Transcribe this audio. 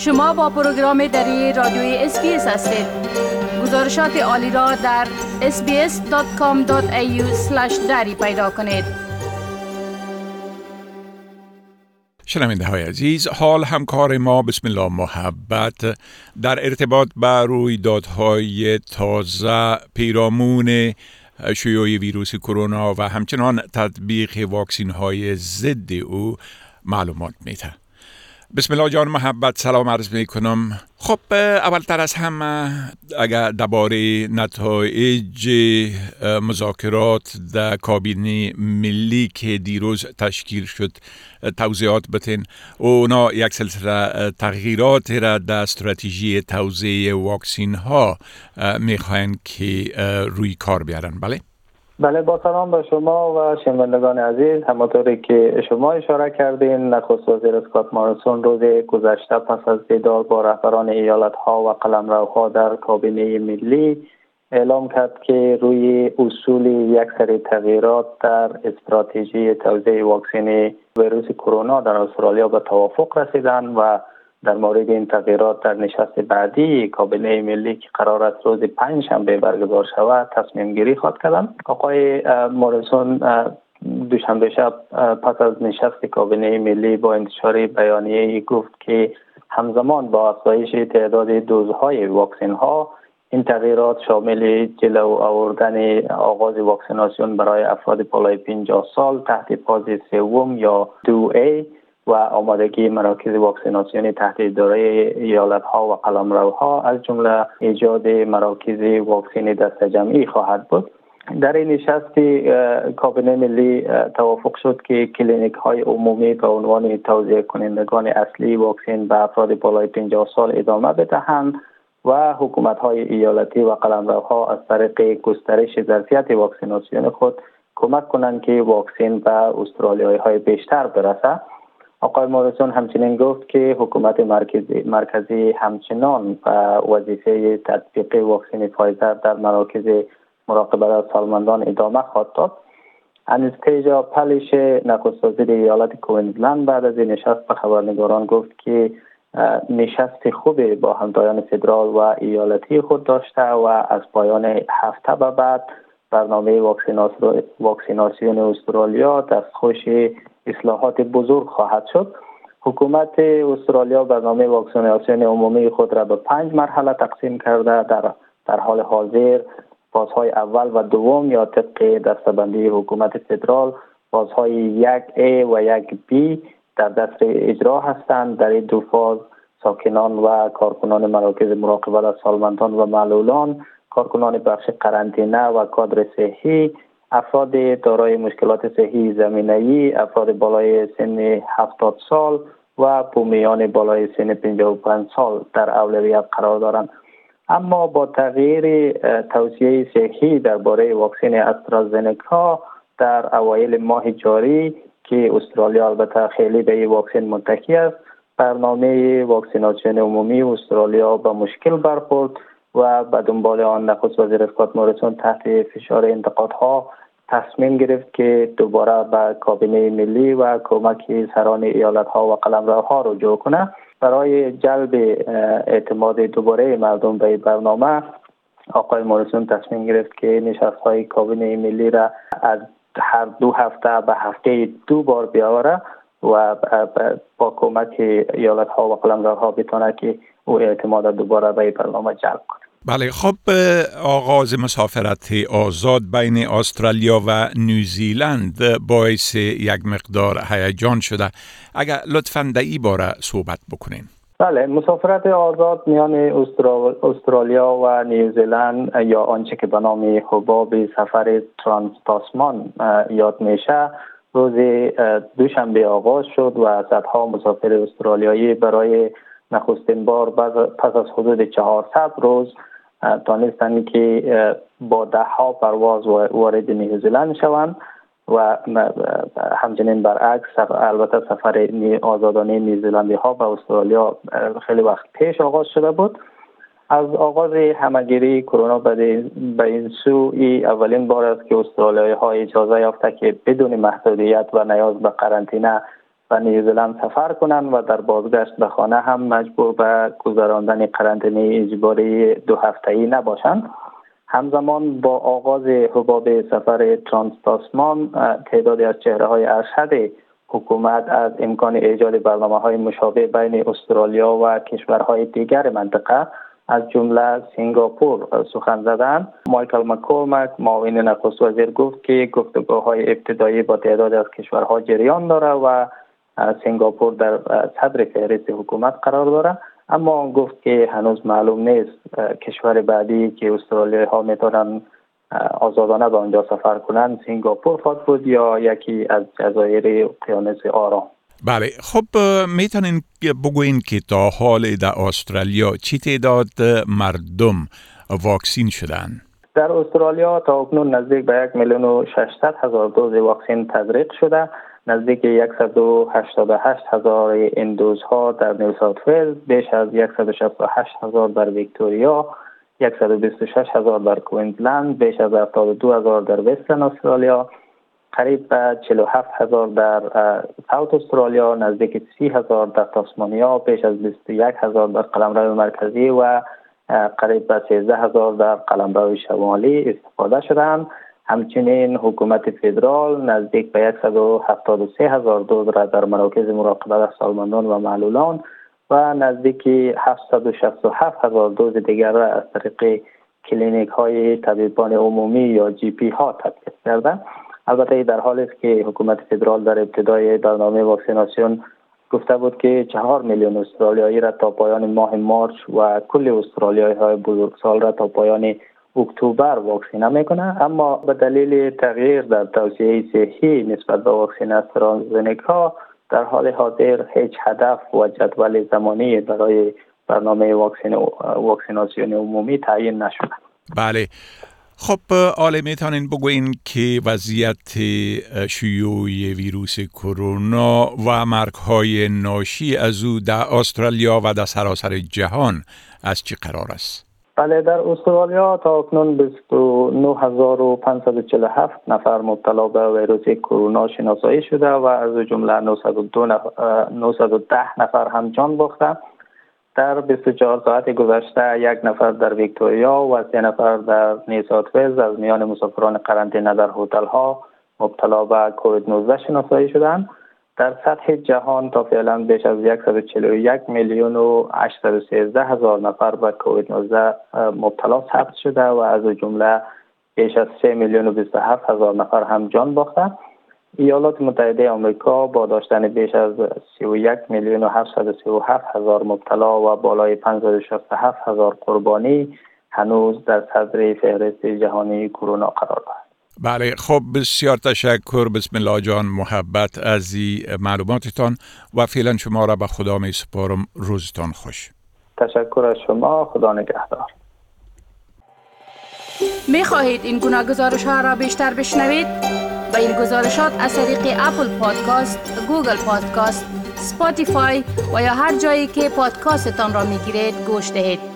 شما با پروگرام دری رادیوی اسپیس هستید. گزارشات عالی را در sbs.com.au/dari پیدا کنید. شنونده های عزیز، حال همکار ما بسم الله محبت در ارتباط با رویدادهای تازه پیرامون شیوع ویروس کرونا و همچنان تطبیق واکسین های ضد او معلومات میده. بسم الله جان محبت، سلام عرض می کنم. خب اولتر از همه اگر درباره نتایج مذاکرات در کابینه ملی که دیروز تشکیل شد توضیحات بتین. اونا یک سلسله تغییرات را در استراتژی توزیع واکسین ها میخواین که روی کار بیارن. بله، با سلام به شما و شنوندگان عزیز. همونطوری که شما اشاره کردین، نخست وزیر اسکات ماریسون روز گذشته پس از دیدار با رهبران ایالت‌ها و قلمروها در کابینه ملی اعلام کرد که روی اصول یک سری تغییرات در استراتژی توزیع واکسن ویروس کرونا در استرالیا به توافق رسیدند و در مورد این تغییرات در نشست بعدی کابینه ملی که قرار است روز پنجشنبه برگزار شود تصمیم گیری خواهد کردند. آقای ماریسون دوشنبه شب پس از نشست کابینه ملی با انتشار بیانیه گفت که همزمان با افزایش تعداد دوزهای واکسن ها، این تغییرات شامل جلو آوردن آغاز واکسیناسیون برای افراد بالای 50 سال تحت فاز سوم یا 2A و آمادگی مراکز واکسیناسیون تحت اداره ایالت‌ها و قلمروها از جمله ایجاد مراکز واکسن دسته جمعی خواهد بود. در این نشست کابینه ملی توافق شد که کلینیک‌های عمومی به عنوان توزیع کنندگان اصلی واکسن به افراد بالای 50 سال ادامه بدهند و حکومت‌های ایالتی و قلمروها از طریق گسترش ظرفیت واکسیناسیون خود کمک کنند که واکسن به استرالیایی‌های بیشتر برسد. آقای ماریسون همچنین گفت که حکومت مرکزی همچنان وظیفه تطبیق واکسن فایزر در مراکز مراقبت از سالمندان ادامه خواهد داد. انستیجا پلیش نخست وزیر ایالت کوینزلند بعد از نشست به خبرنگاران گفت که نشست خوبی با همتایان فدرال و ایالتی خود داشته و از پایان هفته به بعد برنامه واکسیناسیون استرالیا دستخوش اصلاحات بزرگ خواهد شد. حکومت استرالیا برنامه واکسیناسیون عمومی خود را به 5 مرحله تقسیم کرده. در حال حاضر فازهای اول و دوم یا طبق دسته‌بندی حکومت فدرال فازهای 1A و 1B در دست اجرا هستند. در این دو فاز ساکنان و کارکنان مراکز مراقبت از سالمندان و معلولان، کارکنان بخش قرنطینه و کادر صحی، افراد دارای مشکلات صحی زمینه‌ای، افراد بالای سن 70 سال و بومیان بالای سن 55 سال در اولویت قرار دارند. اما با تغییر توصیه صحی درباره واکسن استرازنکا در اوایل ماه جاری که استرالیا البته خیلی به این واکسن متکی است، برنامه واکسیناسیون عمومی استرالیا به مشکل برخورد و به دنبال آن نخست وزیر اسکات ماریسون تحت فشار انتقادها تصمیم گرفت که دوباره به کابینه ملی و کمک سران ایالت‌ها و قلمروها رجوع کنه. برای جلب اعتماد دوباره مردم به برنامه، آقای ماریسون تصمیم گرفت که نشست‌های کابینه ملی را از هر 2 هفته به هفته 2 بار بیاوره و با کمک ایالت‌ها و قلمروها بتونه که او اعتماد دوباره به برنامه جلب کنه. بله، خب آغاز مسافرت آزاد بین استرالیا و نیوزیلند باعث یک مقدار هیجان شده. اگر لطفاً در این باره صحبت بکنین. بله، مسافرت آزاد میان استرالیا و نیوزیلند یا آنچه که به نام حباب سفر ترانس تاسمان یاد میشه روز دوشنبه آغاز شد و صدها مسافر استرالیایی برای نخستین بار پس از حدود 400 روز تانستند که با 10 پرواز وارد نیوزیلند شوند و همچنین برعکس البته سفر آزادانه نیوزیلندی ها به استرالیا خیلی وقت پیش آغاز شده بود. از آغاز همهگیری کرونا به این سو اولین بار است که استرالیایی ها اجازه یافته که بدون محدودیت و نیاز به قرنطینه و نیوزلند سفر کنند و در بازگشت به خانه هم مجبور به گذراندن قرنطینه اجباری 2 هفته‌ای نباشند. همزمان با آغاز حباب سفر ترانس-تاسمان، تعدادی از چهره‌های ارشد حکومت از امکان ایجاد برنامه‌های مشابه بین استرالیا و کشورهای دیگر منطقه از جمله سنگاپور سخن زدند. مایکل مک‌کورمک، معاون نخست وزیر، گفت که گفتگوهای ابتدایی با تعداد از کشورها جریان داره و سنگاپور در صدر فهرست حکومت قرار داره، اما گفت که هنوز معلوم نیست کشور بعدی که استرالیایی ها میتونن آزادانه به آنجا سفر کنند سنگاپور خواهد بود یا یکی از جزایر اقیانوس آرام. بله، خب میتونین بگوین که تا حال در استرالیا چی تعداد مردم واکسین شدن؟ در استرالیا تا اکنون نزدیک به 1,600,000 دوز واکسن تزریق شده. نزدیک 188,000 این دوزها در نیو ساوت ولز، بیش از 168,000 در ویکتوریا، 126,000 در کوینزلند، بیش از 72,000 در وسترن استرالیا، قریب به 47,000 در ساوت استرالیا، نزدیک 30,000 در تاسمانیا، بیش از 21,000 در قلمرو مرکزی و قریب به 13,000 در قلمرو شمالی استفاده شدند. همچنین حکومت فدرال نزدیک به 173,000 دوز را در مراکز مراقبت سالمندان و معلولان و نزدیک 767,000 دوز دیگر را از طریق کلینیک های طبیبان عمومی یا جی پی ها تطبیق کرده. البته در حالی است که حکومت فدرال در ابتدای برنامه واکسیناسیون گفته بود که 4 میلیون استرالیایی را تا پایان ماه مارچ و کل استرالیایی های بزرگسال را تا پایان اکتبر واکسینه میکنه، اما به دلیل تغییر در توصیه صحی نسبت به واکسن استرازنکا در حال حاضر هیچ هدف و جدول زمانی برای برنامه واکسیناسیون عمومی تعیین نشده. بله، خب آله میتونین بگوین که وضعیت شیوع ویروس کرونا و مرگ‌های ناشی از او در استرالیا و در سراسر جهان از چه قرار است؟ بله، در استرالیا تا اکنون 29,547 نفر مبتلا به ویروس کرونا شناسایی شده و از جمله 910 نفر هم جان باخته. در 24 ساعت گذشته 1 نفر در ویکتوریا و 3 نفر در نیو ساوت ولز از میان مسافران قرنطینه در هتل ها مبتلا به کووید 19 شناسایی شدند. در سطح جهان تا فعلا بیش از 141,813,000 نفر به کووید 19 مبتلا ثبت شده و از جمله بیش از 3,027,000 نفر هم جان باخته. ایالات متحده آمریکا با داشتن بیش از 31,737,000 مبتلا و بالای 567,000 قربانی هنوز در صدر فهرست جهانی کرونا قرار دارد. بله، خب بسیار تشکر. بسم الله جان محبت از معلوماتتان و فعلا شما را به خدا می سپارم. روزتان خوش. تشکر از شما. خدا نگهدار. می خواهید این گناه گزارش ها را بیشتر بشنوید؟ با این گزارشات از طریق اپل پادکاست، گوگل پادکاست، سپاتیفای و یا هر جایی که پادکاستتان را می گیرید گوش دهید.